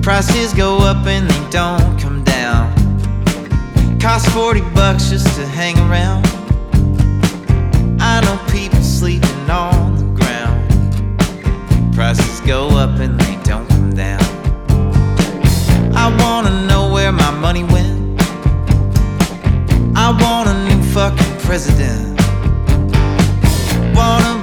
Prices go up and they don't come down. Costs $40 just to hang around. I know people sleeping on the ground. Prices go up and they don't come down. I wanna know where my money went. I want a new fucking president. Wanna